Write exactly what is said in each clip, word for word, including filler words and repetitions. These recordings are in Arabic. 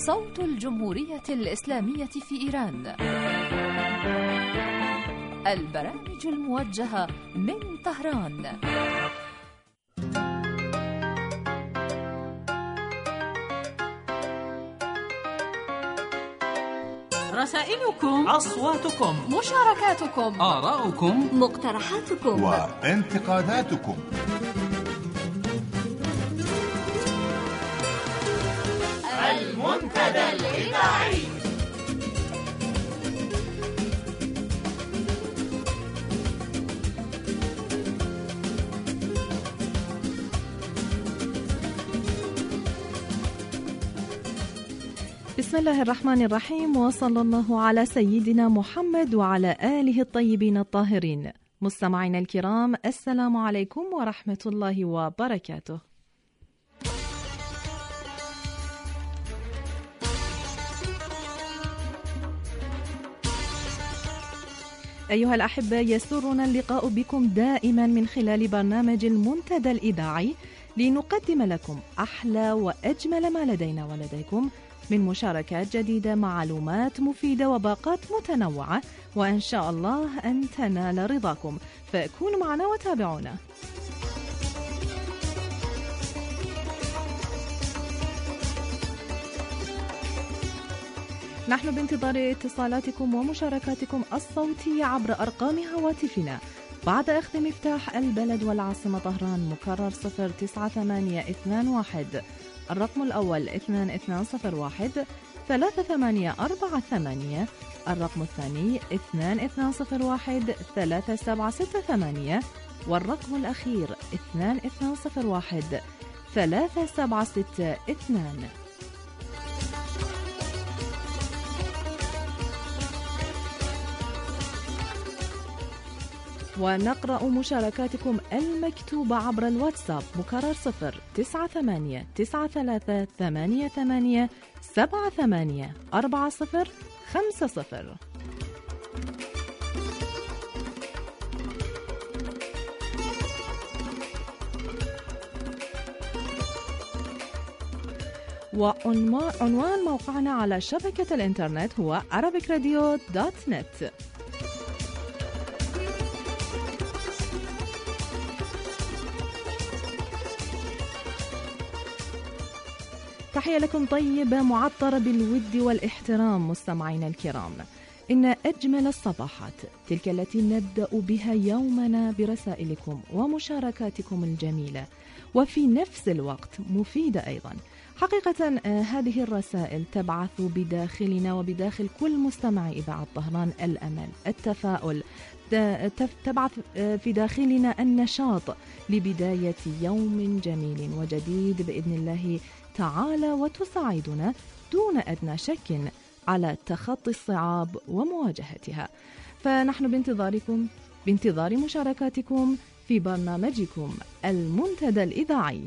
صوت الجمهورية الإسلامية في إيران. البرامج الموجهة من طهران. رسائلكم، أصواتكم، مشاركاتكم، آراؤكم، مقترحاتكم وانتقاداتكم. المنتدى الإذاعي. بسم الله الرحمن الرحيم، وصلى الله على سيدنا محمد وعلى آله الطيبين الطاهرين. مستمعينا الكرام، السلام عليكم ورحمة الله وبركاته. أيها الأحبة، يسرنا اللقاء بكم دائما من خلال برنامج المنتدى الإذاعي لنقدم لكم أحلى وأجمل ما لدينا ولديكم من مشاركات جديدة، معلومات مفيدة وباقات متنوعة، وإن شاء الله أن تنال رضاكم، فكونوا معنا وتابعونا. نحن بانتظار اتصالاتكم ومشاركاتكم الصوتية عبر أرقام هواتفنا بعد أخذ مفتاح البلد والعاصمة طهران، مكرر صفر تسعة ثمانية اثنان واحد، الرقم الأول اثنان اثنان صفر واحد ثلاثة ثمانية أربعة ثمانية، الرقم الثاني اثنان اثنان صفر واحد ثلاثة سبعة ستة ثمانية، والرقم الأخير اثنان اثنان صفر واحد ثلاثة سبعة ستة اثنان. ونقرأ مشاركاتكم المكتوبة عبر الواتساب، مكرر صفر تسعة ثمانية تسعة ثلاثة ثمانية ثمانية سبعة ثمانية أربعة صفر خمسة صفر. وعنوان موقعنا على شبكة الإنترنت هو arabic radio دوت نت. تحية لكم طيبة معطرة بالود والاحترام مستمعينا الكرام. إن أجمل الصباحات تلك التي نبدأ بها يومنا برسائلكم ومشاركاتكم الجميلة، وفي نفس الوقت مفيدة أيضا. حقيقة هذه الرسائل تبعث بداخلنا وبداخل كل مستمع إذاعة طهران الأمل، التفاؤل، تبعث في داخلنا النشاط لبداية يوم جميل وجديد بإذن الله تعالى، وتساعدنا دون أدنى شك على تخطي الصعاب ومواجهتها. فنحن بانتظاركم، بانتظار مشاركاتكم في برنامجكم المنتدى الإذاعي.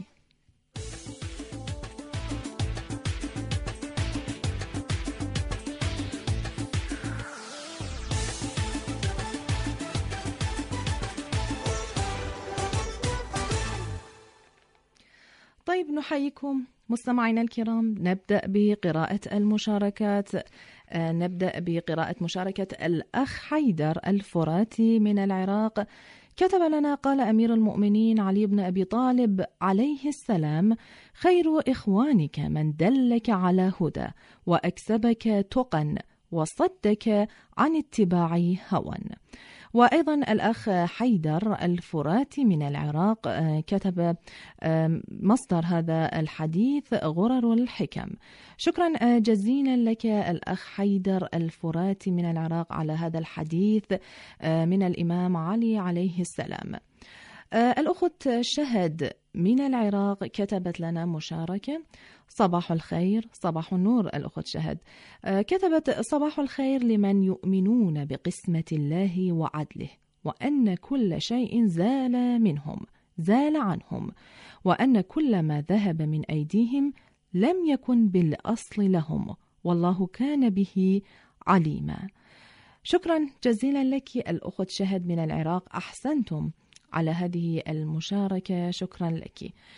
طيب، نحييكم مستمعينا الكرام. نبدأ بقراءة المشاركات. نبدأ بقراءة مشاركة الأخ حيدر الفراتي من العراق. كتب لنا: قال أمير المؤمنين علي بن أبي طالب عليه السلام: خير إخوانك من دلك على هدى وأكسبك تقى وصدك عن اتباع هوى. وأيضا الأخ حيدر الفراتي من العراق كتب مصدر هذا الحديث غرر الحكم. شكرا جزيلا لك الأخ حيدر الفراتي من العراق على هذا الحديث من الإمام علي عليه السلام. الأخت شهد من العراق كتبت لنا مشاركة: صباح الخير، صباح النور. الأخت شهد كتبت: صباح الخير لمن يؤمنون بقسمة الله وعدله، وأن كل شيء زال منهم زال عنهم، وأن كل ما ذهب من أيديهم لم يكن بالأصل لهم، والله كان به عليما. شكرا جزيلا لك الأخت شهد من العراق، أحسنتم على هذه المشاركة، شكرا لك.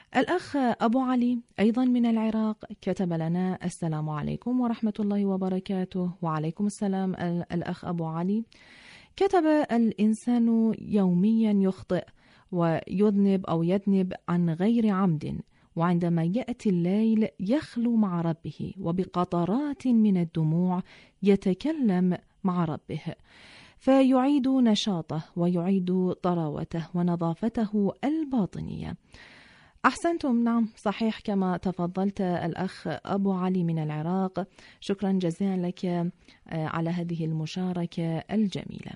الأخ أبو علي أيضا من العراق كتب لنا: السلام عليكم ورحمة الله وبركاته. وعليكم السلام. الأخ أبو علي كتب: الإنسان يوميا يخطئ ويذنب أو يذنب عن غير عمد، وعندما يأتي الليل يخلو مع ربه وبقطرات من الدموع يتكلم مع ربه فيعيد نشاطه ويعيد طراوته ونظافته الباطنية. أحسنتم، نعم صحيح كما تفضلت الأخ أبو علي من العراق. شكرا جزيلا لك على هذه المشاركة الجميلة.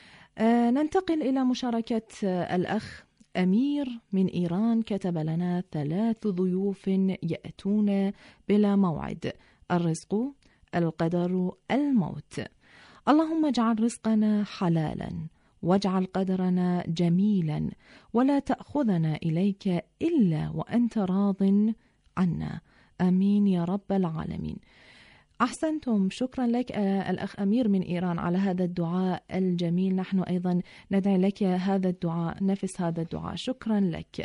ننتقل إلى مشاركة الأخ أمير من إيران كتب لنا: ثلاث ضيوف يأتون بلا موعد، الرزق، القدر، الموت. اللهم اجعل رزقنا حلالا واجعل قدرنا جميلا ولا تأخذنا إليك إلا وأنت راض عنا، آمين يا رب العالمين. أحسنتم، شكرا لك الأخ أمير من إيران على هذا الدعاء الجميل. نحن أيضا ندعي لك هذا الدعاء، نفس هذا الدعاء، شكرا لك.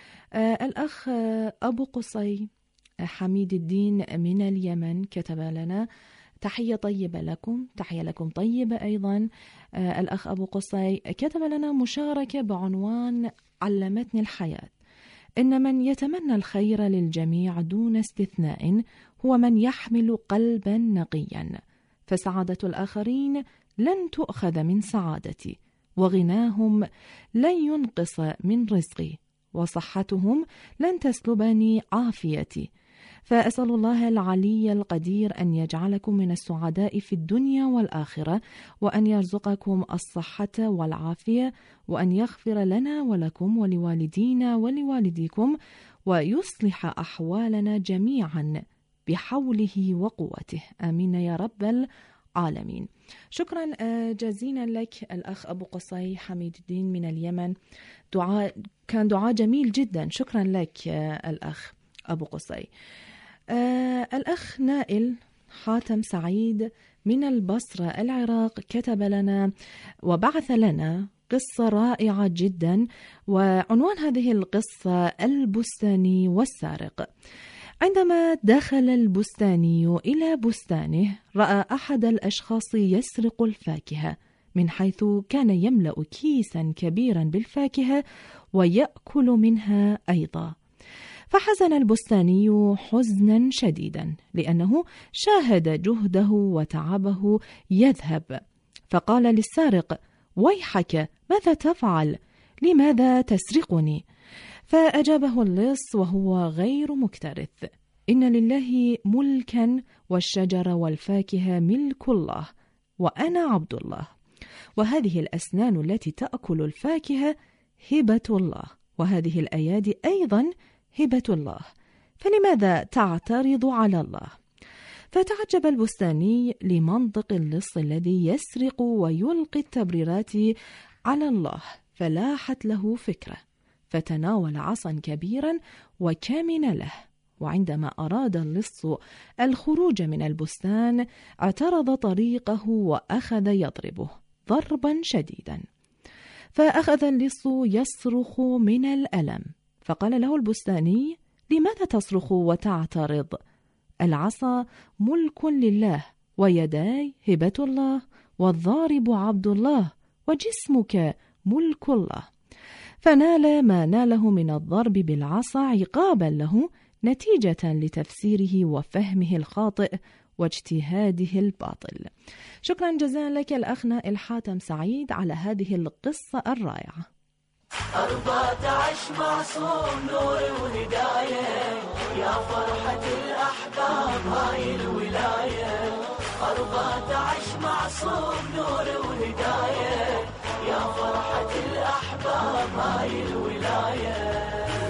الأخ أبو قصي حميد الدين من اليمن كتب لنا: تحية طيبة لكم. تحية لكم طيبة أيضا. الأخ أبو قصي كتب لنا مشاركة بعنوان: علمتني الحياة إن من يتمنى الخير للجميع دون استثناء هو من يحمل قلبا نقيا، فسعادة الآخرين لن تؤخذ من سعادتي، وغناهم لن ينقص من رزقي، وصحتهم لن تسلبني عافيتي. فأسأل الله العلي القدير أن يجعلكم من السعداء في الدنيا والآخرة، وأن يرزقكم الصحة والعافية، وأن يغفر لنا ولكم ولوالدينا ولوالديكم، ويصلح أحوالنا جميعا بحوله وقوته، آمين يا رب العالمين. شكرا جزيلا لك الأخ أبو قصي حميد الدين من اليمن. دعاء كان دعاء جميل جدا، شكرا لك الأخ أبو قصي. آه الأخ نائل حاتم سعيد من البصرة العراق كتب لنا وبعث لنا قصة رائعة جدا، وعنوان هذه القصة: البستاني والسارق. عندما دخل البستاني إلى بستانه رأى أحد الأشخاص يسرق الفاكهة، من حيث كان يملأ كيسا كبيرا بالفاكهة ويأكل منها أيضا. فحزن البستاني حزنا شديدا لأنه شاهد جهده وتعبه يذهب، فقال للسارق: ويحك، ماذا تفعل؟ لماذا تسرقني؟ فأجابه اللص وهو غير مكترث: إن لله ملكا، والشجر والفاكهة ملك الله، وأنا عبد الله، وهذه الأسنان التي تأكل الفاكهة هبة الله، وهذه الأيادي أيضا هبة الله، فلماذا تعترض على الله؟ فتعجب البستاني لمنطق اللص الذي يسرق ويلقي التبريرات على الله، فلاحت له فكرة، فتناول عصا كبيرا وكمن له، وعندما أراد اللص الخروج من البستان اعترض طريقه وأخذ يضربه ضربا شديدا، فأخذ اللص يصرخ من الألم، فقال له البستاني: لماذا تصرخ وتعترض؟ العصا ملك لله، ويداي هبة الله، والضارب عبد الله، وجسمك ملك الله. فنال ما ناله من الضرب بالعصا عقابا له، نتيجة لتفسيره وفهمه الخاطئ واجتهاده الباطل. شكرا جزيلا لك الأخ نائل حاتم سعيد على هذه القصة الرائعة. أربعة عشر معصوم نور وهداية، يا فرحة الأحباب هاي الولاية. أربعة عشر معصوم نور وهداية، يا فرحة الأحباب هاي الولاية.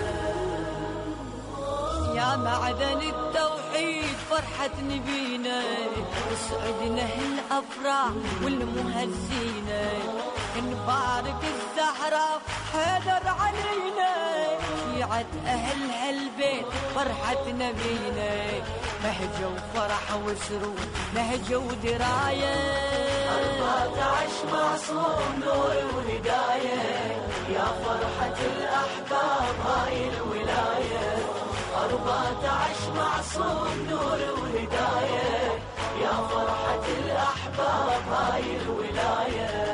يا معدن التوحيد فرحة نبينا، وسعدنا هالأفراح والمهزينة، نبارك الزهرة حيدر علينا، شيعة أهل هالبيت فرحة نبينا، بهجة وفرح وسرور بهجة ودراية. أربعة عشر معصوم نور وهداية، يا فرحة الأحباب هاي الولاية. معصوم نور وهداية يا فرحة الأحباب هاي الولاية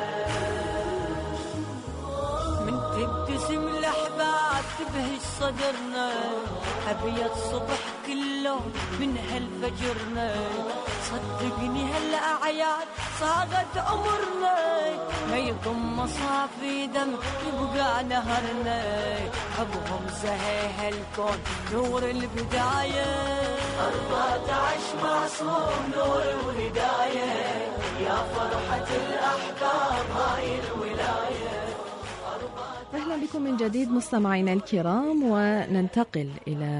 من تبتسم الأحباب تبهج صدرنا أبيض صبح كله من هالفجرنا صدقني هالأعياد صاغت عمرنا ما يضم مصافي دم يبقى نهرنا حبهم سهي هالكون نور البداية أربعة عشر معصوم نور وهداية يا فرحة الأحباب هاي الولاية. أهلا بكم من جديد مستمعينا الكرام، وننتقل إلى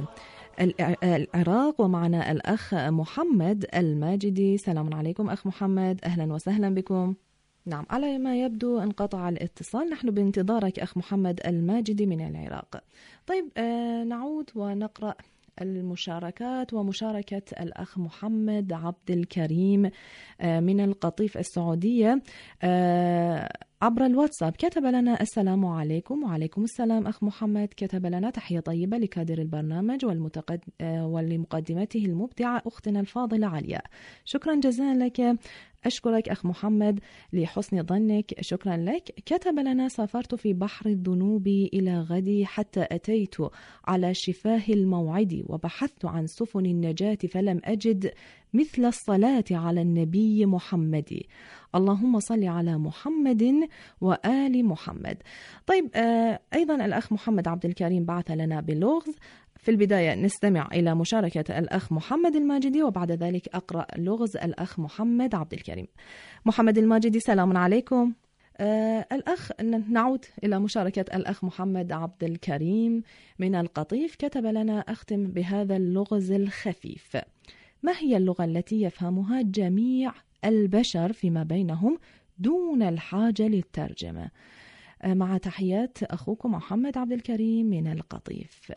العراق ومعنا الأخ محمد الماجدي. سلام عليكم أخ محمد، أهلا وسهلا بكم. نعم، على ما يبدو انقطع الاتصال، نحن بانتظارك أخ محمد الماجدي من العراق. طيب آه نعود ونقرأ المشاركات ومشاركة الأخ محمد عبد الكريم آه من القطيف السعودية آه عبر الواتساب. كتب لنا السلام عليكم. وعليكم السلام أخ محمد. كتب لنا تحية طيبة لكادر البرنامج والمتقد... ولمقدمته المبدعة أختنا الفاضلة علياء. شكرا جزيلا لك. أشكرك أخ محمد لحسن ظنك، شكرا لك. كتب لنا سافرت في بحر الذنوب إلى غدي حتى أتيت على شفاه الموعد وبحثت عن سفن النجاة فلم أجد مثل الصلاة على النبي محمد. اللهم صل على محمد وآل محمد. طيب آه أيضا الأخ محمد عبد الكريم بعث لنا بلغز. في البداية نستمع إلى مشاركة الأخ محمد الماجدي وبعد ذلك أقرأ لغز الأخ محمد عبد الكريم. محمد الماجدي سلام عليكم. آه الأخ نعود إلى مشاركة الأخ محمد عبد الكريم من القطيف. كتب لنا أختم بهذا اللغز الخفيف. ما هي اللغة التي يفهمها جميع البشر فيما بينهم دون الحاجة للترجمة؟ آه مع تحيات أخوكم محمد عبد الكريم من القطيف.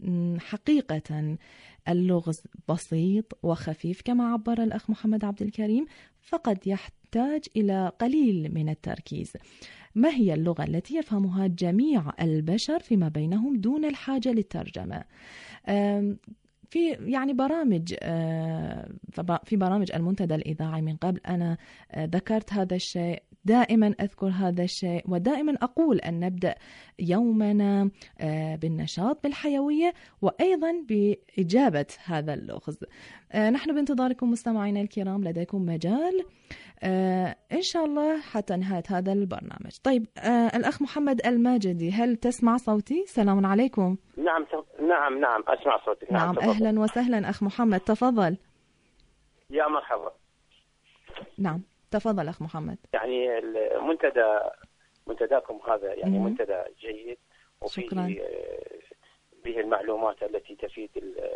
حقيقة اللغز بسيط وخفيف كما عبر الأخ محمد عبد الكريم، فقد يحتاج إلى قليل من التركيز. ما هي اللغة التي يفهمها جميع البشر فيما بينهم دون الحاجة للترجمة؟ في يعني برامج في برامج المنتدى الإذاعي من قبل أنا ذكرت هذا الشيء، دائما أذكر هذا الشيء ودائما أقول أن نبدأ يومنا بالنشاط بالحيوية وأيضا بإجابة هذا اللغز. نحن بانتظاركم مستمعينا الكرام، لديكم مجال إن شاء الله حتى نهاية هذا البرنامج. طيب الأخ محمد الماجدي، هل تسمع صوتي؟ سلام عليكم. نعم نعم نعم أسمع صوتك. نعم, نعم أهلا وسهلا أخ محمد، تفضل. يا مرحبا. نعم تفضل أخ محمد. يعني المنتدى منتداكم هذا يعني مم. منتدى جيد وفيه به المعلومات التي تفيد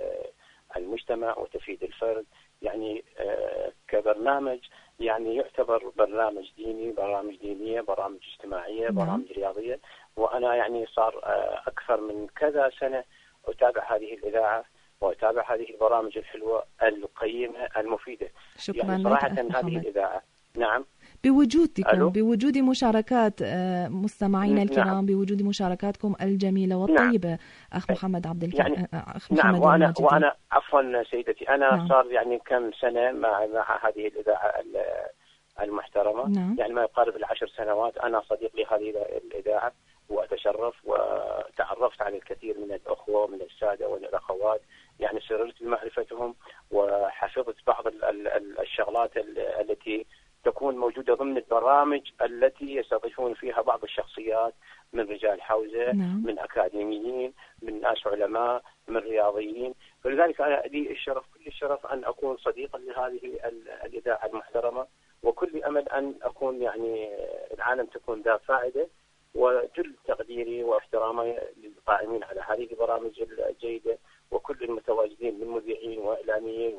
المجتمع وتفيد الفرد، يعني كبرنامج يعني يعتبر برنامج ديني، برامج دينية، برامج اجتماعية، مم. برامج رياضية. وأنا يعني صار أكثر من كذا سنة أتابع هذه الإذاعة وأتابع هذه البرامج الحلوة القيمة المفيدة. شكرا يعني صراحة هذه الإذاعة نعم بوجودكم ألو. بوجود مشاركات مستمعينا الكرام، نعم. بوجود مشاركاتكم الجميلة والطيبة. نعم. أخ محمد عبد الكريم يعني أخ محمد نعم وأنا, وأنا عفوا سيدتي أنا نعم. صار يعني كم سنة مع, مع هذه الإذاعة المحترمة. نعم. يعني ما يقارب العشر سنوات أنا صديق لهذه الإذاعة وأتشرف وتعرفت على الكثير من الأخوة ومن السادة والأخوات، يعني سررت بمعرفتهم وحفظت بعض الشغلات التي تكون موجودة ضمن البرامج التي يستضيفون فيها بعض الشخصيات من رجال حوزة. نعم. من أكاديميين، من ناس علماء، من رياضيين. فلذلك أنا لي الشرف كل الشرف أن أكون صديقا لهذه الإذاعة المحترمة، وكل أمل أن أكون يعني العالم تكون ذا فائدة. وجل تقديري واحترامي للقائمين على هذه البرامج الجيدة وكل المتواجدين من مذيعين وإعلاميين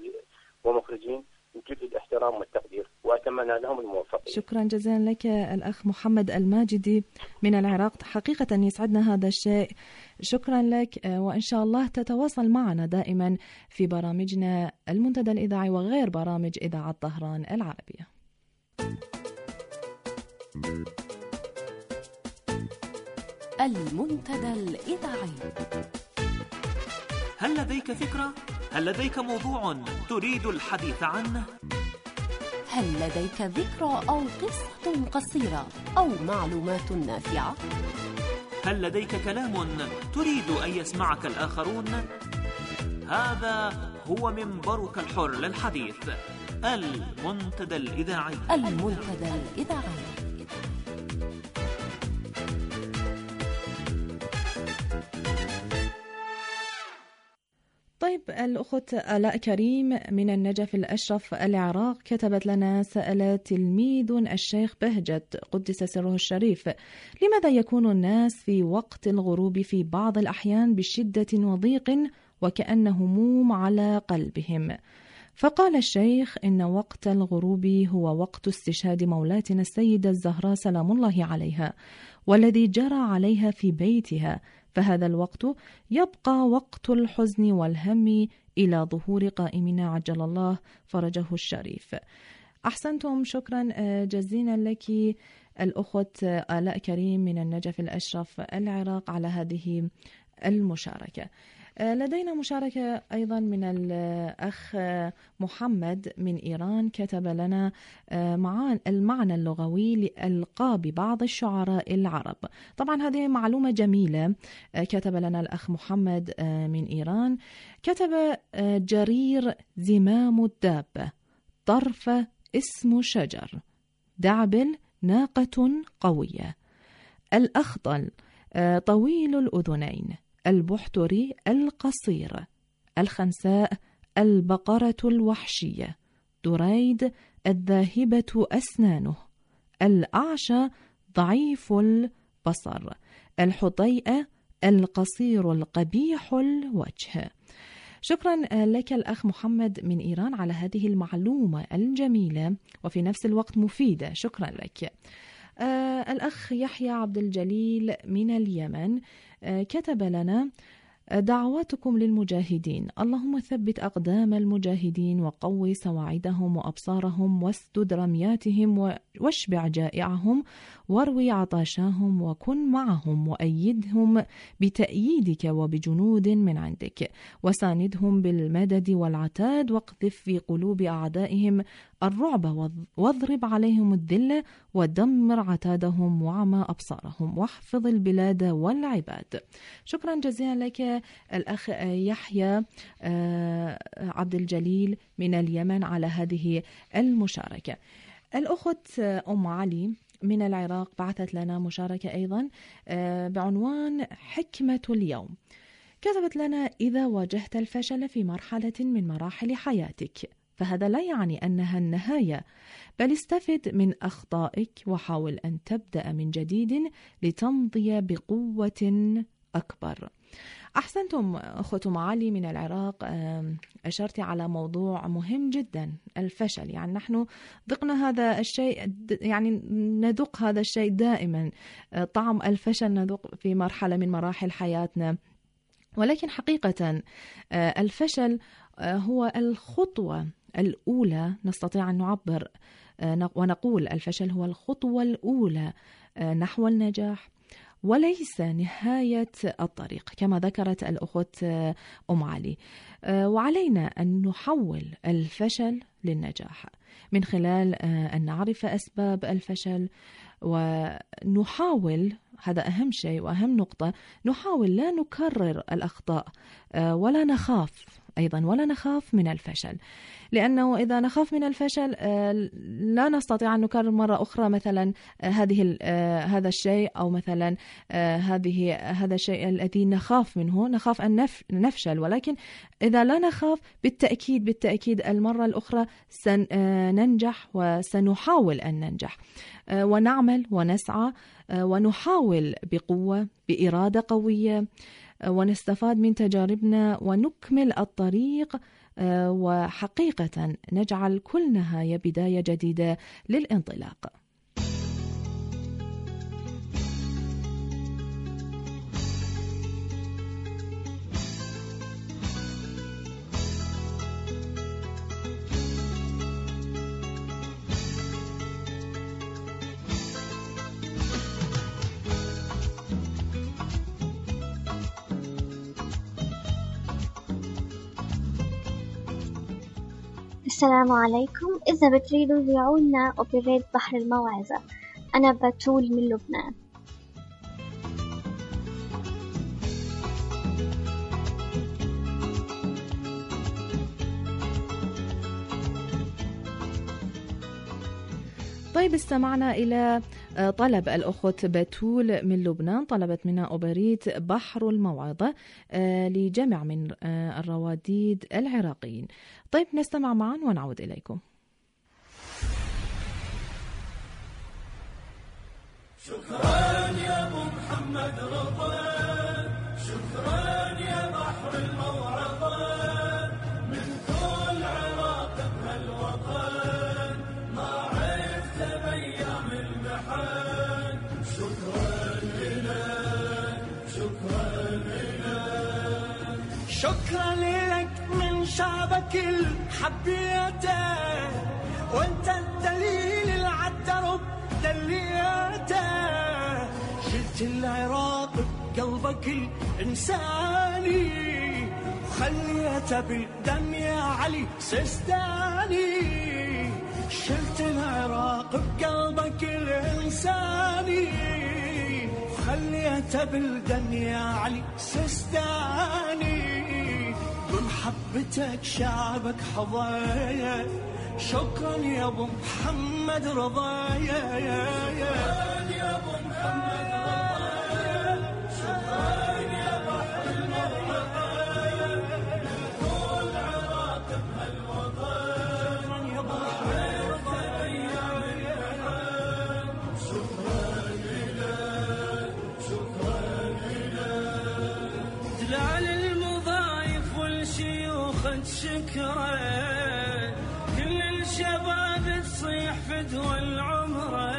ومخرجين، جل الاحترام والتقدير وأتمنى لهم الموفقية. شكرا جزيلا لك الأخ محمد الماجدي من العراق، حقيقة يسعدنا هذا الشيء. شكرا لك، وإن شاء الله تتواصل معنا دائما في برامجنا المنتدى الإذاعي وغير برامج إذاعة طهران العربية. المنتدى الإذاعي. هل لديك فكرة؟ هل لديك موضوع تريد الحديث عنه؟ هل لديك ذكرى أو قصة قصيرة أو معلومات نافعة؟ هل لديك كلام تريد أن يسمعك الآخرون؟ هذا هو منبرك الحر للحديث، المنتدى الإذاعي. المنتدى الإذاعي. طيب، الأخت آلاء كريم من النجف الأشرف العراق كتبت لنا: سأل تلميذ الشيخ بهجت قدس سره الشريف: لماذا يكون الناس في وقت الغروب في بعض الأحيان بشدة وضيق وكأن هموم على قلبهم؟ فقال الشيخ: إن وقت الغروب هو وقت استشهاد مولاتنا السيدة الزهراء سلام الله عليها، والذي جرى عليها في بيتها، فهذا الوقت يبقى وقت الحزن والهم إلى ظهور قائمنا عجل الله فرجه الشريف. أحسنتم، شكرا جزيلا لك الأخت آلاء كريم من النجف الأشرف العراق على هذه المشاركة. لدينا مشاركة أيضا من الأخ محمد من إيران، كتب لنا المعنى اللغوي لألقاب بعض الشعراء العرب. طبعا هذه معلومة جميلة. كتب لنا الأخ محمد من إيران، كتب: جرير زمام الدابة، طرف اسم شجر، دعبل ناقة قوية، الأخضل طويل الأذنين، البحتري القصير، الخنساء البقرة الوحشية، دريد الذاهبة أسنانه، الأعشى ضعيف البصر، الحطيئة القصير القبيح الوجه. شكرا لك الأخ محمد من إيران على هذه المعلومة الجميلة وفي نفس الوقت مفيدة، شكرا لك. آه الأخ يحيى عبد الجليل من اليمن آه كتب لنا: دعواتكم للمجاهدين، اللهم ثبت أقدام المجاهدين وقوي سواعدهم وأبصارهم واسدد رمياتهم واشبع جائعهم واروي عطاشاهم وكن معهم وأيدهم بتأييدك وبجنود من عندك وساندهم بالمدد والعتاد واقذف في قلوب أعدائهم الرعب واضرب عليهم الذل ودمر عتادهم وعمى أبصارهم واحفظ البلاد والعباد. شكرا جزيلا لك الأخ يحيى عبد الجليل من اليمن على هذه المشاركة. الأخت أم علي من العراق بعثت لنا مشاركة أيضا بعنوان حكمة اليوم. كتبت لنا: إذا واجهت الفشل في مرحلة من مراحل حياتك فهذا لا يعني أنها النهاية، بل استفد من أخطائك وحاول أن تبدأ من جديد لتمضي بقوة أكبر. أحسنتم أخت معالي من العراق، أشرتي على موضوع مهم جدا، الفشل. يعني نحن ذقنا هذا الشيء، يعني ندق هذا الشيء دائما، طعم الفشل ندق في مرحلة من مراحل حياتنا، ولكن حقيقة الفشل هو الخطوة الأولى، نستطيع أن نعبر ونقول الفشل هو الخطوة الأولى نحو النجاح وليس نهاية الطريق كما ذكرت الأخت أم علي. وعلينا أن نحول الفشل للنجاح من خلال أن نعرف أسباب الفشل ونحاول، هذا أهم شيء وأهم نقطة، نحاول لا نكرر الأخطاء ولا نخاف أيضا ولا نخاف من الفشل، لأنه إذا نخاف من الفشل لا نستطيع أن نكرر مرة أخرى مثلا هذه هذا الشيء، أو مثلا هذه هذا الشيء الذي نخاف منه، نخاف أن نفشل. ولكن إذا لا نخاف بالتأكيد بالتأكيد المرة الأخرى سننجح وسنحاول أن ننجح، ونعمل ونسعى ونحاول بقوة بإرادة قوية، ونستفاد من تجاربنا ونكمل الطريق، وحقيقة نجعل كل نهاية بداية جديدة للانطلاق. السلام عليكم. إذا بتريدوا ذيعونا أوبريت بحر الموعظة. أنا بتول من لبنان. طيب استمعنا إلى طلب الأخت بتول من لبنان، طلبت منا أوبريت بحر الموعظة لجمع من الرواديد العراقيين. طيب نستمع معا ونعود إليكم. شكرا يا أبو محمد رضا، شكرا يا بحر الموعظة، من كل عراق بهالوطن ما عرفت بأيام المحن. شكرا لك، شكرا لك، شكرا لك من شعبك الحبيته، وانت الدليل العالدرب دليته. شلت العراق بقلبك الإنساني، وخليته بالدم يا علي سيستاني. شلت العراق بقلبك الإنساني، وخليته بالدم يا علي سيستاني. بمحبتك شعبك حظايا، شكرا يا ابو محمد رضا، يا يا يا يا ابو محمد رضا، شكرا يا بحر الموعظة، طول عراق بهالوطن يا ابو محمد ايام الحنان. شكرا لك، شكرا لك، دلال المضايف والشيوخ شكرا، شباب تصيح فدوى العمره،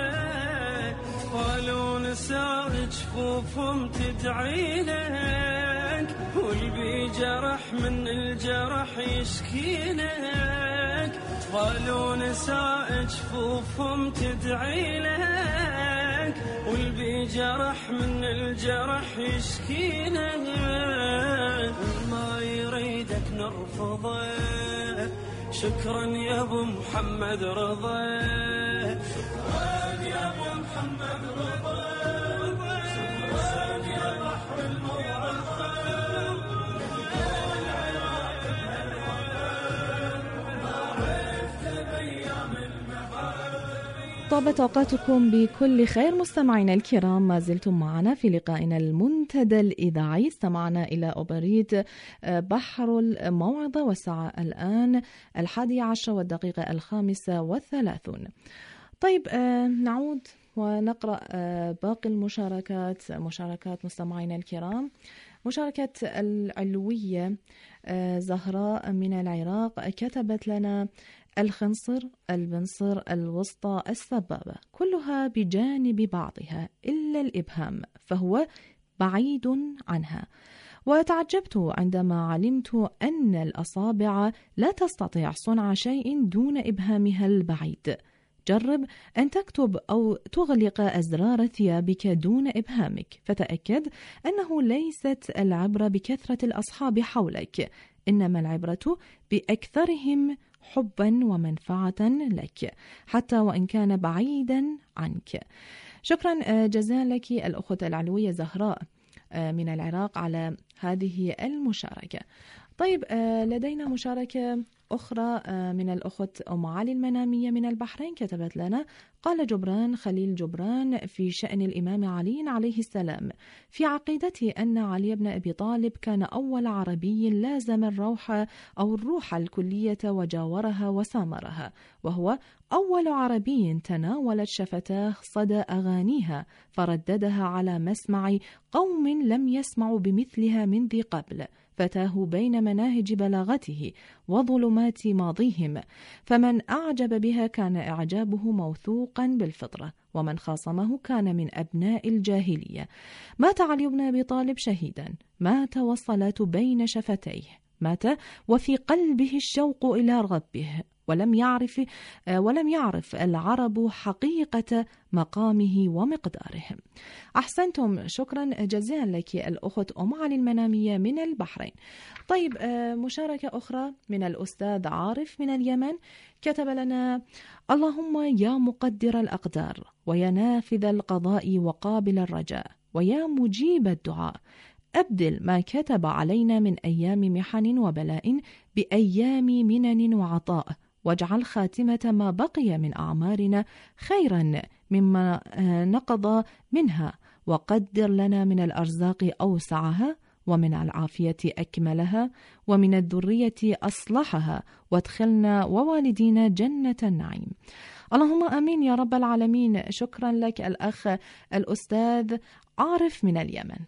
طفال نساء جفوفهم تدعي لك، والبي جرح من الجرح يشكيلك. طفال نساء جفوفهم تدعي لك، والبي جرح من الجرح يشكيلك. ما يريدك نرفضه، شكرا يا ابو محمد رضا، شكرا يا ابو محمد رضا، شكرا يا بحر الموعظة، العراق ما عرفت بأيام المحن. طابت أوقاتكم بكل خير مستمعينا الكرام، ما زلتم معنا في لقائنا المنتدى الإذاعي. استمعنا إلى أوبريت بحر الموعظة، والساعة الآن الحادية عشر والدقيقة الخامسة والثلاثون. طيب نعود ونقرأ باقي المشاركات، مشاركات مستمعينا الكرام. مشاركة العلوية زهراء من العراق كتبت لنا: الخنصر، البنصر، الوسطى، السبابة، كلها بجانب بعضها إلا الإبهام، فهو بعيد عنها. وتعجبت عندما علمت أن الأصابع لا تستطيع صنع شيء دون إبهامها البعيد. جرب أن تكتب أو تغلق أزرار ثيابك دون إبهامك، فتأكد أنه ليست العبرة بكثرة الأصحاب حولك، إنما العبرة بأكثرهم حبا ومنفعة لك، حتى وإن كان بعيدا عنك. شكرا جزيلا لك الأخت العلوية زهراء من العراق على هذه المشاركة. طيب لدينا مشاركة أخرى من الأخت أم علي المنامية من البحرين، كتبت لنا: قال جبران خليل جبران في شأن الإمام علي عليه السلام: في عقيدتي أن علي بن أبي طالب كان أول عربي لازم الروح أو الروح الكلية وجاورها وسامرها، وهو أول عربي تناولت شفتاه صدى أغانيها فرددها على مسمع قوم لم يسمعوا بمثلها من ذي قبل، فتاه بين مناهج بلاغته وظلمات ماضيهم، فمن أعجب بها كان إعجابه موثوقا بالفطرة، ومن خاصمه كان من أبناء الجاهلية. مات علي بن أبي طالب شهيدا، مات والصلاة بين شفتيه، مات وفي قلبه الشوق إلى ربه، ولم يعرف ولم يعرف العرب حقيقة مقامه ومقداره. أحسنتم، شكرا جزيلا لك الأخت أم علي المنامية من البحرين. طيب مشاركة أخرى من الأستاذ عارف من اليمن، كتب لنا: اللهم يا مقدر الأقدار ويا نافذ القضاء وقابل الرجاء ويا مجيب الدعاء، أبدل ما كتب علينا من أيام محن وبلاء بأيام منن وعطاء، واجعل خاتمة ما بقي من أعمارنا خيرا مما نقضى منها، وقدر لنا من الأرزاق أوسعها، ومن العافية أكملها، ومن الذرية أصلحها، وادخلنا ووالدينا جنة النعيم. اللهم آمين يا رب العالمين. شكرا لك الأخ الأستاذ عارف من اليمن.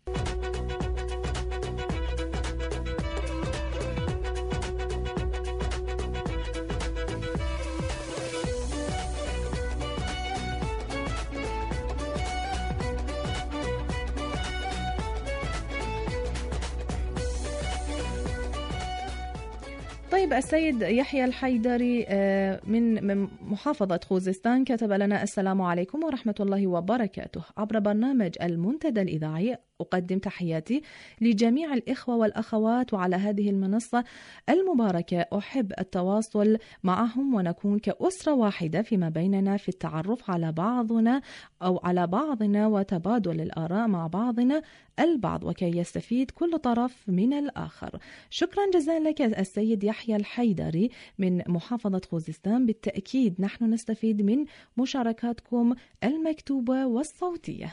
طيب السيد يحيى الحيدري من محافظة خوزستان كتب لنا: السلام عليكم ورحمة الله وبركاته. عبر برنامج المنتدى الإذاعي أقدم تحياتي لجميع الإخوة والأخوات، وعلى هذه المنصة المباركة أحب التواصل معهم ونكون كأسرة واحدة فيما بيننا في التعرف على بعضنا أو على بعضنا وتبادل الآراء مع بعضنا البعض، وكي يستفيد كل طرف من الآخر. شكرا جزيلا لك السيد يحيى الحيدري من محافظة خوزستان. بالتأكيد نحن نستفيد من مشاركاتكم المكتوبة والصوتية.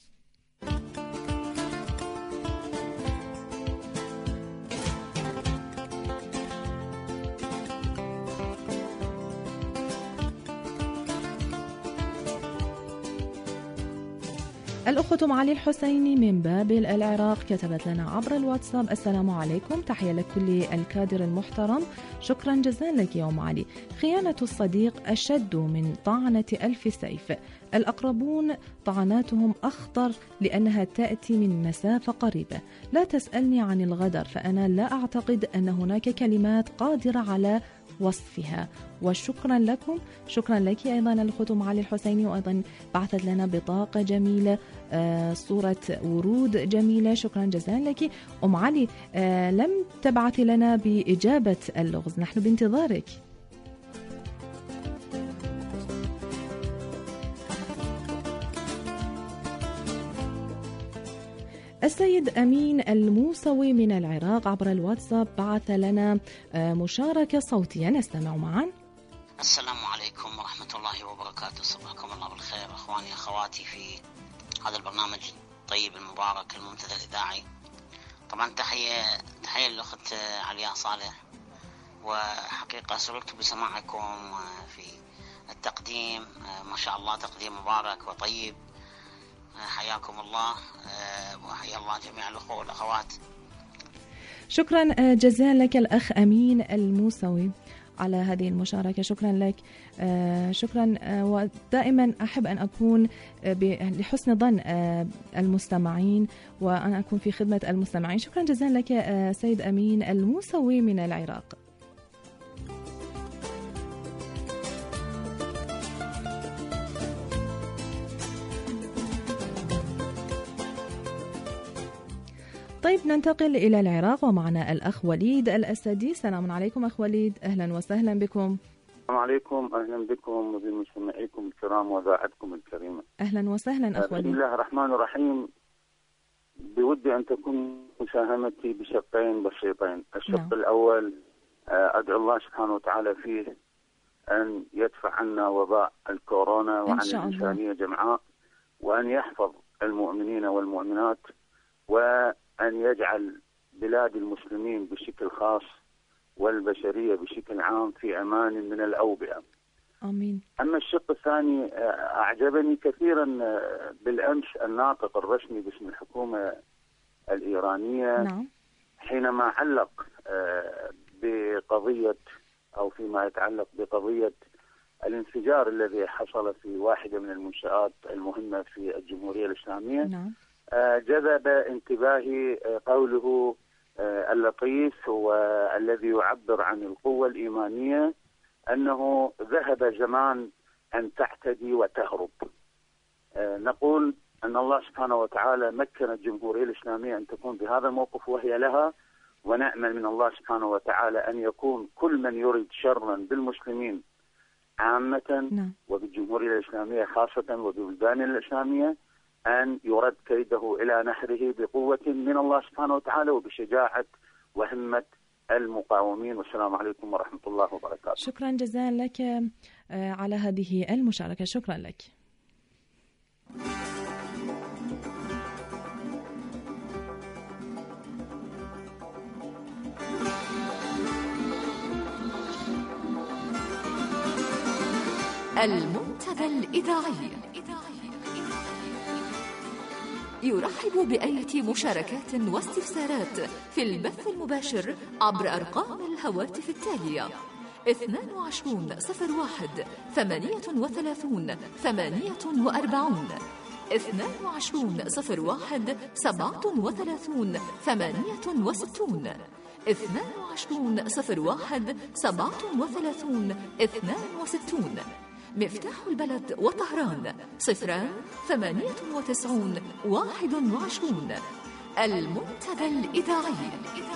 الأخت أم علي الحسيني من بابل العراق كتبت لنا عبر الواتساب: السلام عليكم، تحية لكل الكادر المحترم. شكرا جزيلا لك يا أم علي. خيانة الصديق أشد من طعنة ألف سيف، الأقربون طعناتهم أخطر لأنها تأتي من مسافة قريبة. لا تسألني عن الغدر، فأنا لا أعتقد أن هناك كلمات قادرة على وصفها. وشكرا لكم. شكرا لك أيضا الأخت أم علي الحسيني، وأيضا بعثت لنا بطاقة جميلة، آه صورة ورود جميلة. شكرا جزيلا لك أم علي. آه لم تبعثي لنا بإجابة اللغز، نحن بانتظارك. السيد أمين الموسوي من العراق عبر الواتساب بعث لنا مشاركة صوتية، نستمع معا. السلام عليكم ورحمة الله وبركاته، صبحكم الله بالخير أخواني أخواتي في هذا البرنامج الطيب المبارك المنتدى الإذاعي. طبعا تحية تحية للأخت علياء صالح، وحقيقة سررت بسماعكم في التقديم، ما شاء الله تقديم مبارك وطيب، حياكم الله وحيا الله جميع الأخوة والأخوات. شكرا جزيلا لك الأخ أمين الموسوي على هذه المشاركة. شكرا لك. شكرا، ودائما أحب أن أكون لحسن ظن المستمعين وأن أكون في خدمة المستمعين. شكرا جزيلا لك سيد أمين الموسوي من العراق. طيب ننتقل إلى العراق ومعنا الأخ وليد الأسدي. سلام عليكم أخ وليد، أهلا وسهلا بكم. السلام عليكم، أهلا بكم وبمستمعيكم الكرام وذاعتكم الكريمة. أهلا وسهلا أخ وليد. بسم الله الرحمن الرحيم. بودي أن تكون مساهمتي بشقين بسيطين. الشق نعم. الأول أدعو الله سبحانه وتعالى فيه أن يدفع عنا وباء الكورونا وعن الإنسانية جمعاء، وأن يحفظ المؤمنين والمؤمنات، وأن يجعل بلاد المسلمين بشكل خاص والبشرية بشكل عام في أمان من الأوبئة. آمين. أما الشق الثاني، أعجبني كثيرا بالأمس الناطق الرسمي باسم الحكومة الإيرانية نعم. حينما علق بقضية أو فيما يتعلق بقضية الانفجار الذي حصل في واحدة من المنشآت المهمة في الجمهورية الإسلامية. نعم. جذب انتباهي قوله اللطيف والذي يعبر عن القوة الإيمانية أنه ذهب زمان أن تعتدي وتهرب. نقول أن الله سبحانه وتعالى مكن الجمهورية الإسلامية أن تكون بهذا الموقف وهي لها، ونأمل من الله سبحانه وتعالى أن يكون كل من يريد شرا بالمسلمين عامة نعم. وبالجمهورية الإسلامية خاصة وبالبلدان الإسلامية أن يرد كيده إلى نحره بقوة من الله سبحانه وتعالى وبشجاعة وهمة المقاومين. والسلام عليكم ورحمة الله وبركاته. شكرا جزيلا لك على هذه المشاركة. شكرا لك. المنتدى الإذاعي يرحب بأية مشاركات واستفسارات في البث المباشر عبر أرقام الهواتف التالية: اثنان وعشرون صفر واحد ثمانية وثلاثون ثمانية وأربعون، اثنان وعشرون صفر واحد سبعة وثلاثون ثمانية وستون، اثنان وعشرون صفر واحد سبعة وثلاثون اثنان وستون. مفتاح البلد وطهران صفران ثمانية وتسعون واحد وعشرون. المنتدى الإذاعي.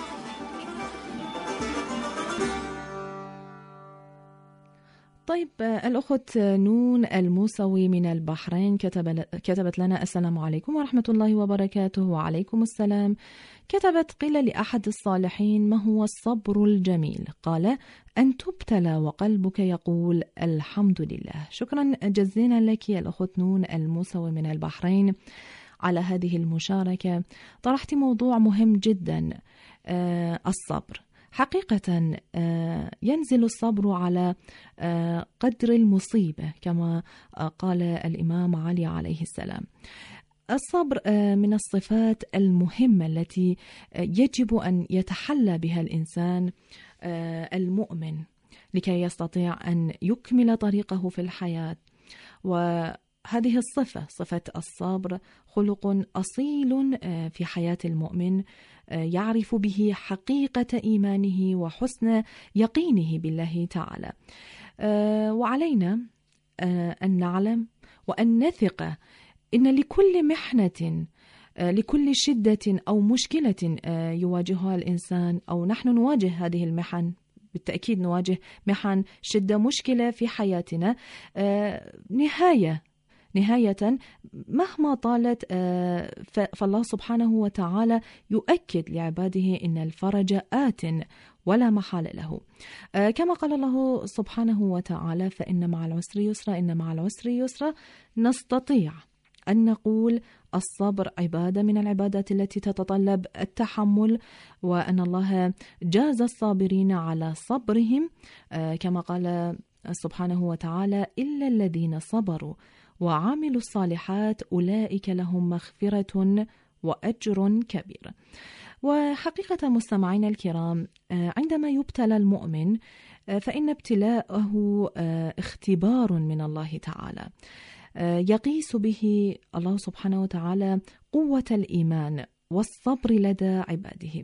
طيب الأخت نون الموسوي من البحرين كتب كتبت لنا: السلام عليكم ورحمة الله وبركاته. وعليكم السلام. كتبت: قيل لأحد الصالحين: ما هو الصبر الجميل؟ قال: أن تبتلى وقلبك يقول الحمد لله. شكرا جزيلا لك يا الأخت نون الموسوي من البحرين على هذه المشاركة. طرحت موضوع مهم جدا، آه الصبر. حقيقة ينزل الصبر على قدر المصيبة كما قال الإمام علي عليه السلام. الصبر من الصفات المهمة التي يجب أن يتحلى بها الإنسان المؤمن لكي يستطيع أن يكمل طريقه في الحياة. وهذه الصفة، صفة الصبر، خلق أصيل في حياة المؤمن يعرف به حقيقة إيمانه وحسن يقينه بالله تعالى. وعلينا أن نعلم وأن نثق إن لكل محنة، لكل شدة أو مشكلة يواجهها الإنسان أو نحن نواجه هذه المحن، بالتأكيد نواجه محن، شدة، مشكلة في حياتنا، نهاية نهاية مهما طالت، فالله سبحانه وتعالى يؤكد لعباده إن الفرج آت ولا محال له. كما قال الله سبحانه وتعالى: فإن مع العسر يسرا إن مع العسر يسرا. نستطيع أن نقول الصبر عبادة من العبادات التي تتطلب التحمل، وأن الله جاز الصابرين على صبرهم، كما قال سبحانه وتعالى: إلا الذين صبروا وعاملوا الصالحات أولئك لهم مغفرة وأجر كبير. وحقيقة مستمعينا الكرام، عندما يبتلى المؤمن فإن ابتلاءه اختبار من الله تعالى، يقيس به الله سبحانه وتعالى قوة الإيمان والصبر لدى عباده.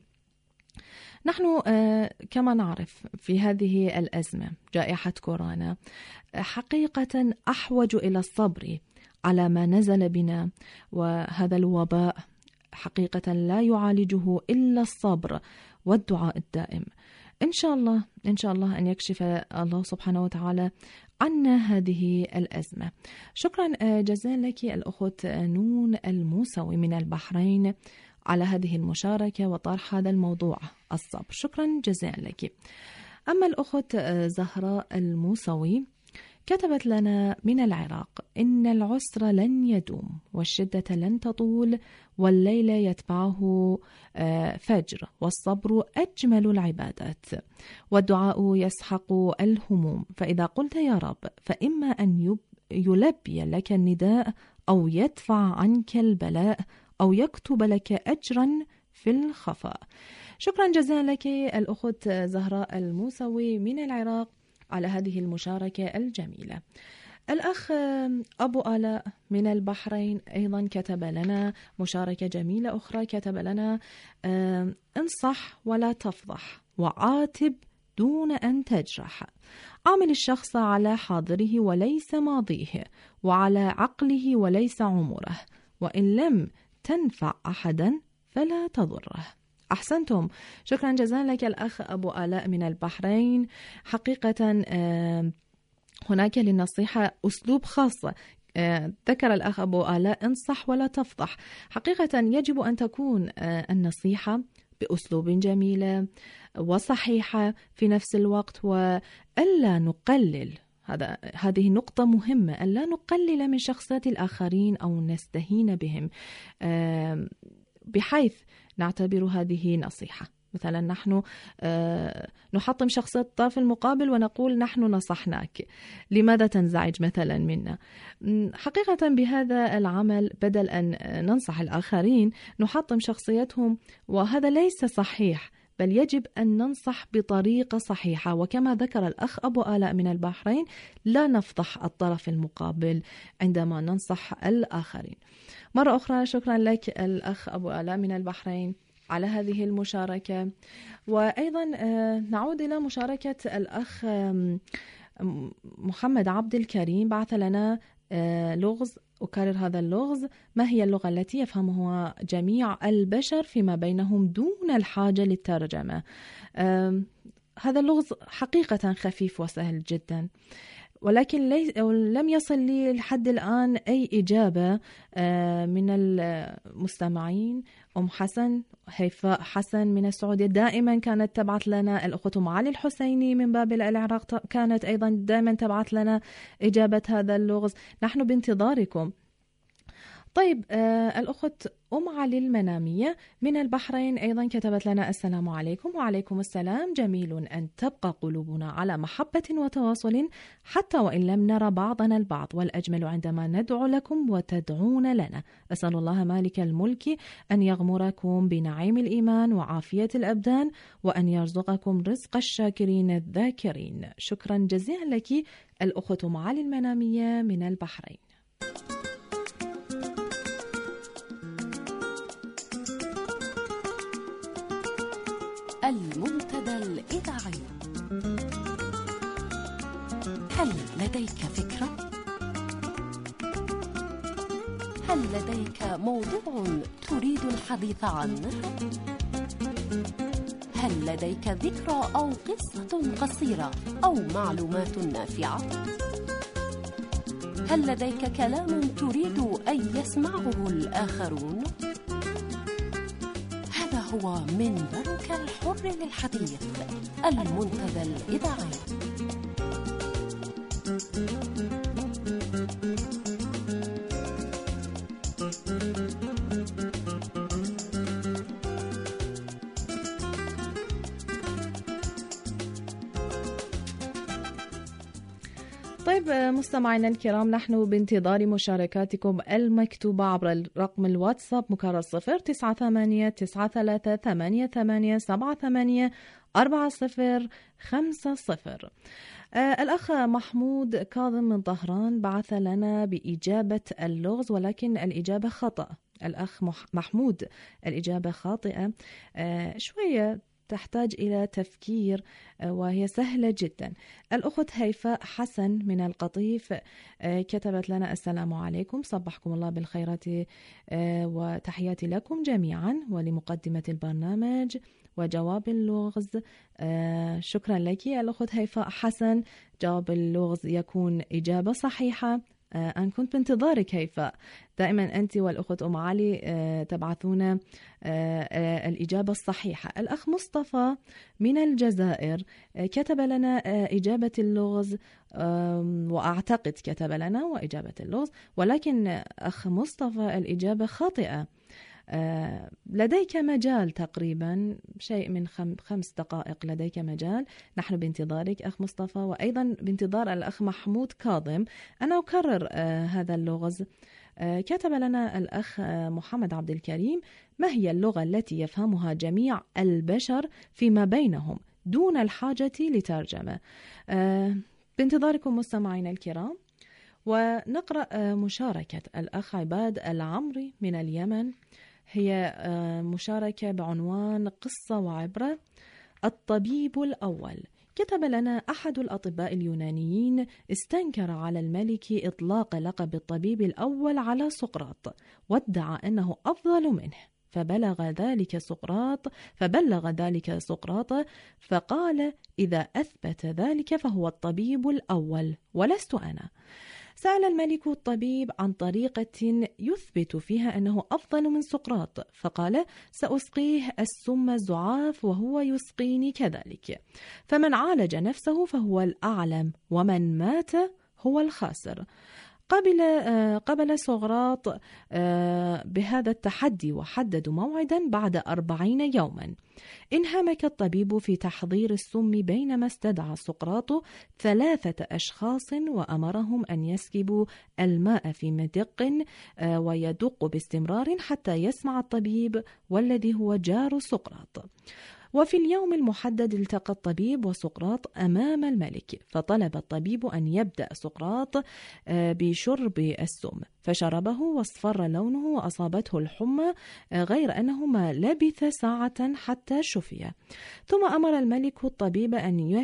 نحن كما نعرف في هذه الأزمة، جائحة كورونا، حقيقة أحوج إلى الصبر على ما نزل بنا، وهذا الوباء حقيقة لا يعالجه إلا الصبر والدعاء الدائم. إن شاء الله إن شاء الله أن يكشف الله سبحانه وتعالى عنا هذه الأزمة. شكرا جزيلا لك الأخت نون الموسوي من البحرين على هذه المشاركة وطرح هذا الموضوع الصبر. شكرا جزيلا لك. أما الأخت زهراء الموسوي كتبت لنا من العراق: إن العسر لن يدوم والشدة لن تطول والليل يتبعه فجر والصبر أجمل العبادات والدعاء يسحق الهموم، فإذا قلت يا رب فإما أن يلبي لك النداء أو يدفع عنك البلاء أو يكتب لك أجرا في الخفاء. شكرا جزيلا لك الأخت زهراء الموسوي من العراق على هذه المشاركة الجميلة. الأخ أبو آلاء من البحرين أيضا كتب لنا مشاركة جميلة أخرى، كتب لنا: انصح ولا تفضح وعاتب دون أن تجرح. عامل الشخص على حاضره وليس ماضيه، وعلى عقله وليس عمره، وإن لم تنفع أحدا فلا تضره. أحسنتم، شكرا جزيلا لك الأخ أبو آلاء من البحرين. حقيقة هناك للنصيحة أسلوب خاص. ذكر الأخ أبو آلاء انصح ولا تفضح. حقيقة يجب أن تكون النصيحة بأسلوب جميل وصحيحة في نفس الوقت، وألا نقلل. هذا هذه نقطة مهمة، ألا نقلل من شخصيات الآخرين أو نستهين بهم بحيث نعتبر هذه نصيحة. مثلا نحن نحطم شخصية الطرف المقابل ونقول نحن نصحناك، لماذا تنزعج مثلا منا؟ حقيقة بهذا العمل بدل أن ننصح الآخرين نحطم شخصيتهم، وهذا ليس صحيح، بل يجب أن ننصح بطريقة صحيحة. وكما ذكر الأخ أبو آلاء من البحرين، لا نفضح الطرف المقابل عندما ننصح الآخرين. مرة أخرى شكرا لك الأخ أبو آلاء من البحرين على هذه المشاركة. وأيضا نعود إلى مشاركة الأخ محمد عبد الكريم، بعث لنا لغز. أكرر هذا اللغز: ما هي اللغة التي يفهمها جميع البشر فيما بينهم دون الحاجة للترجمة؟ هذا اللغز حقيقة خفيف وسهل جدا، ولكن لم يصل لي لحد الآن أي إجابة من المستمعين. أم حسن هيفاء حسن من السعودية دائما كانت تبعث لنا. الأخت معالي الحسيني من بابل العراق كانت أيضا دائما تبعث لنا إجابة هذا اللغز. نحن بانتظاركم. طيب آه الأخت أم علي المنامية من البحرين أيضا كتبت لنا: السلام عليكم. وعليكم السلام. جميل أن تبقى قلوبنا على محبة وتواصل حتى وإن لم نرى بعضنا البعض، والأجمل عندما ندعو لكم وتدعون لنا. أسأل الله مالك الملك أن يغمركم بنعيم الإيمان وعافية الأبدان، وأن يرزقكم رزق الشاكرين الذاكرين. شكرا جزيلا لك الأخت أم علي المنامية من البحرين. المنتدى الإذاعي. هل لديك فكرة؟ هل لديك موضوع تريد الحديث عنه؟ هل لديك ذكرى أو قصة قصيرة أو معلومات نافعة؟ هل لديك كلام تريد أن يسمعه الآخرون؟ هذا هو منبرك الحر للحديث، المنتدى الإذاعي. طيب مستمعينا الكرام، نحن بانتظار مشاركاتكم المكتوبة عبر الرقم الواتساب مكرر صفر تسعة ثمانية تسعة ثلاثة ثمانية ثمانية سبعة ثمانية أربعة صفر خمسة صفر. آه الأخ محمود كاظم من طهران بعث لنا بإجابة اللغز، ولكن الإجابة خطأ. الأخ محمود الإجابة خاطئة. آه شوية تحتاج إلى تفكير وهي سهلة جدا. الأخت هيفاء حسن من القطيف كتبت لنا: السلام عليكم، صبحكم الله بالخيرات وتحياتي لكم جميعا ولمقدمة البرنامج وجواب اللغز. شكرا لك الأخت هيفاء حسن. جواب اللغز يكون إجابة صحيحة. أنا كنت بانتظارك هيفاء، دائما أنت والأخت أم علي تبعثون الإجابة الصحيحة. الأخ مصطفى من الجزائر كتب لنا إجابة اللغز، وأعتقد كتب لنا وإجابة اللغز، ولكن أخ مصطفى الإجابة خاطئة. آه لديك مجال تقريبا شيء من خم خمس دقائق لديك مجال. نحن بانتظارك أخ مصطفى، وأيضا بانتظار الأخ محمود كاظم. أنا أكرر آه هذا اللغز. آه كتب لنا الأخ آه محمد عبد الكريم: ما هي اللغة التي يفهمها جميع البشر فيما بينهم دون الحاجة لترجمة؟ آه بانتظاركم مستمعين الكرام. ونقرأ آه مشاركة الأخ عباد العمري من اليمن. هي مشاركة بعنوان قصة وعبرة. الطبيب الأول كتب لنا أحد الأطباء اليونانيين استنكر على الملك إطلاق لقب الطبيب الأول على سقراط، وادعى أنه أفضل منه، فبلغ ذلك سقراط فبلغ ذلك سقراط فقال: إذا أثبت ذلك فهو الطبيب الأول ولست أنا. سأل الملك الطبيب عن طريقة يثبت فيها أنه أفضل من سقراط، فقال: سأسقيه السم الزعاف وهو يسقيني كذلك، فمن عالج نفسه فهو الأعلم، ومن مات هو الخاسر. قبل قبل سقراط بهذا التحدي، وحددوا موعدا بعد أربعين يوما. انهمك الطبيب في تحضير السم بينما استدعى سقراط ثلاثة أشخاص وأمرهم أن يسكبوا الماء في مدق ويدق باستمرار حتى يسمع الطبيب والذي هو جار سقراط. وفي اليوم المحدد التقى الطبيب وسقراط أمام الملك، فطلب الطبيب أن يبدأ سقراط بشرب السم، فشربه واصفر لونه وأصابته الحمى، غير أنه ما لبث ساعة حتى شفي. ثم أمر الملك الطبيب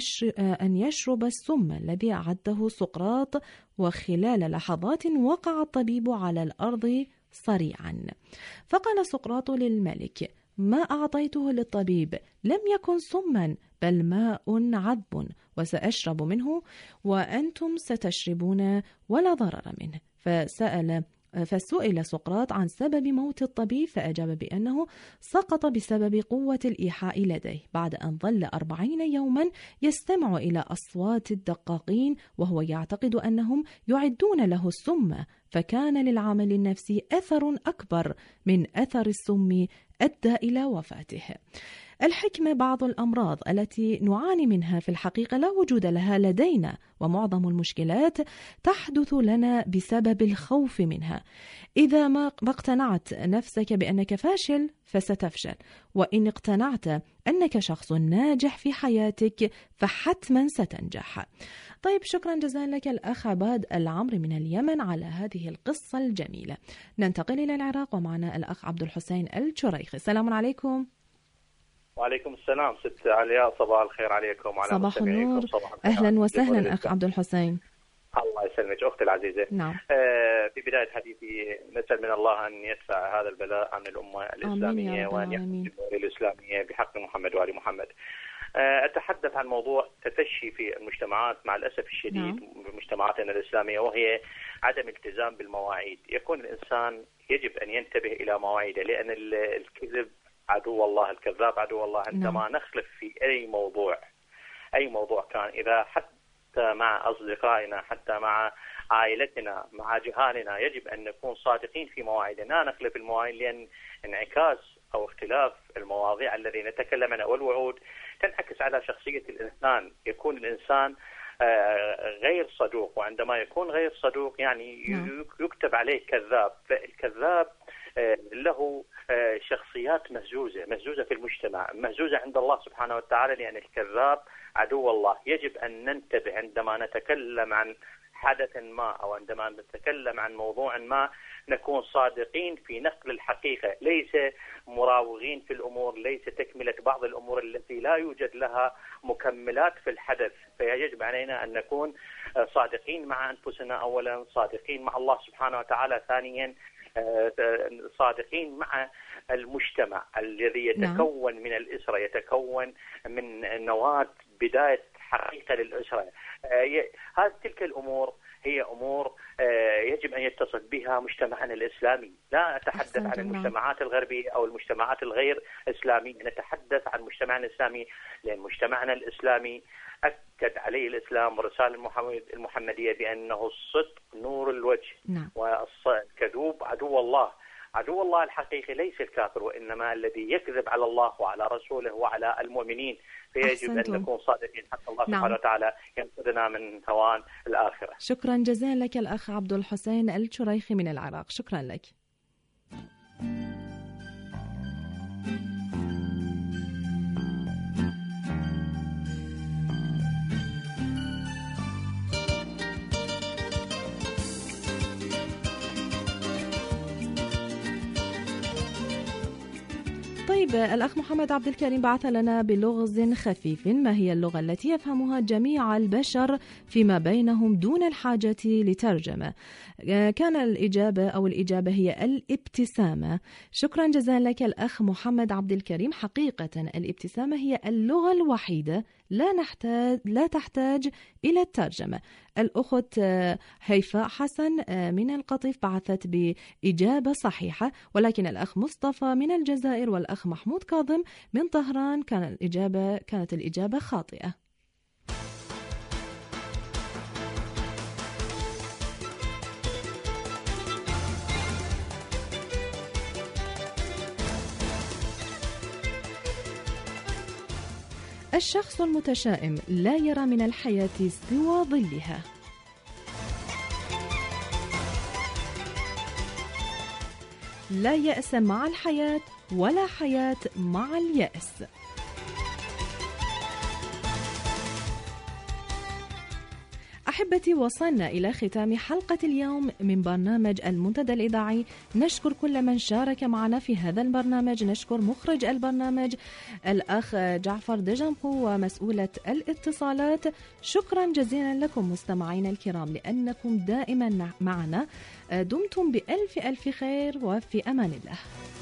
أن يشرب السم الذي أعده سقراط، وخلال لحظات وقع الطبيب على الأرض صريعا. فقال سقراط للملك: ما أعطيته للطبيب لم يكن سما، بل ماء عذب، وسأشرب منه وأنتم ستشربون ولا ضرر منه. فسأل فسئل سقراط عن سبب موت الطبيب، فأجاب بأنه سقط بسبب قوة الإيحاء لديه، بعد أن ظل أربعين يوما يستمع إلى أصوات الدقاقين، وهو يعتقد أنهم يعدون له السم، فكان للعمل النفسي أثر أكبر من أثر السم أدى إلى وفاته. الحكمة: بعض الأمراض التي نعاني منها في الحقيقة لا وجود لها لدينا، ومعظم المشكلات تحدث لنا بسبب الخوف منها. إذا ما اقتنعت نفسك بأنك فاشل فستفشل، وإن اقتنعت أنك شخص ناجح في حياتك فحتما ستنجح. طيب، شكرا جزيلا لك الأخ عباد العمري من اليمن على هذه القصة الجميلة. ننتقل إلى العراق ومعنا الأخ عبد الحسين الشريخي. السلام عليكم. وعليكم السلام ست علياء، صباح الخير عليكم وعلى صباح النور. أهلا وسهلا أخ عبد الحسين. الله يسلمك أختي العزيزة. نعم. آه في بداية حديثي نسأل من الله أن يدفع هذا البلاء عن الأمة الإسلامية وأن يحفظ الدولة الإسلامية بحق محمد وآل محمد. آه أتحدث عن موضوع تفشي في المجتمعات مع الأسف الشديد. نعم. في مجتمعاتنا الإسلامية، وهي عدم التزام بالمواعيد. يكون الإنسان يجب أن ينتبه إلى مواعيده، لأن الكذب عدو الله، الكذاب عدو الله. عندما نعم. نخلف في أي موضوع أي موضوع كان، إذا حتى مع أصدقائنا، حتى مع عائلتنا، مع جهالنا، يجب أن نكون صادقين في مواعيدنا، نخلف المواعيد، لأن انعكاس أو اختلاف المواضيع الذي نتكلم عنها والوعود تنعكس على شخصية الإنسان. يكون الإنسان غير صدوق، وعندما يكون غير صدوق يعني نعم. يكتب عليه كذاب. فالكذاب له شخصيات مهزوزة مهزوزة في المجتمع، مهزوزة عند الله سبحانه وتعالى، لأن الكذاب عدو الله. يجب أن ننتبه عندما نتكلم عن حدث ما أو عندما نتكلم عن موضوع ما، نكون صادقين في نقل الحقيقة، ليس مراوغين في الأمور، ليس تكملة بعض الأمور التي لا يوجد لها مكملات في الحدث. فيجب علينا أن نكون صادقين مع أنفسنا أولا، صادقين مع الله سبحانه وتعالى ثانيا، صادقين مع المجتمع الذي يتكون من الأسرة، يتكون من نواة بداية حقيقة للأسرة. هذه تلك الأمور هي أمور يجب أن يتصل بها مجتمعنا الإسلامي. لا أتحدث عن المجتمعات الغربية أو المجتمعات الغير إسلامية، نتحدث عن مجتمعنا الإسلامي، لأن مجتمعنا الإسلامي أكد عليه الإسلام والرسالة المحمدية بأنه الصدق نور الوجه. نعم. والكذوب عدو الله. عدو الله الحقيقي ليس الكافر، وإنما الذي يكذب على الله وعلى رسوله وعلى المؤمنين. فيجب أحسنتم. أن نكون صادقين حتى الله نعم. سبحانه وتعالى ينقذنا من هوان الآخرة. شكرا جزيلا لك الأخ عبد الحسين الشريخي من العراق. شكرا لك. طيب الأخ محمد عبد الكريم بعث لنا بلغز خفيف: ما هي اللغة التي يفهمها جميع البشر فيما بينهم دون الحاجة لترجمة؟ كان الإجابة أو الإجابة هي الابتسامة. شكرا جزيلا لك الأخ محمد عبد الكريم. حقيقة الابتسامة هي اللغة الوحيدة لا نحتاج لا تحتاج إلى الترجمة. الأخت هيفاء حسن من القطيف بعثت بإجابة صحيحة، ولكن الأخ مصطفى من الجزائر والأخ محمود كاظم من طهران كان الإجابة كانت الإجابة خاطئة. الشخص المتشائم لا يرى من الحياة سوى ظلها. لا يأس مع الحياة ولا حياة مع اليأس. أحبتي، وصلنا إلى ختام حلقة اليوم من برنامج المنتدى الإذاعي. نشكر كل من شارك معنا في هذا البرنامج. نشكر مخرج البرنامج الأخ جعفر دجنبو ومسؤولة الاتصالات. شكرا جزيلا لكم مستمعينا الكرام لأنكم دائما معنا. دمتم بألف ألف خير وفي أمان الله.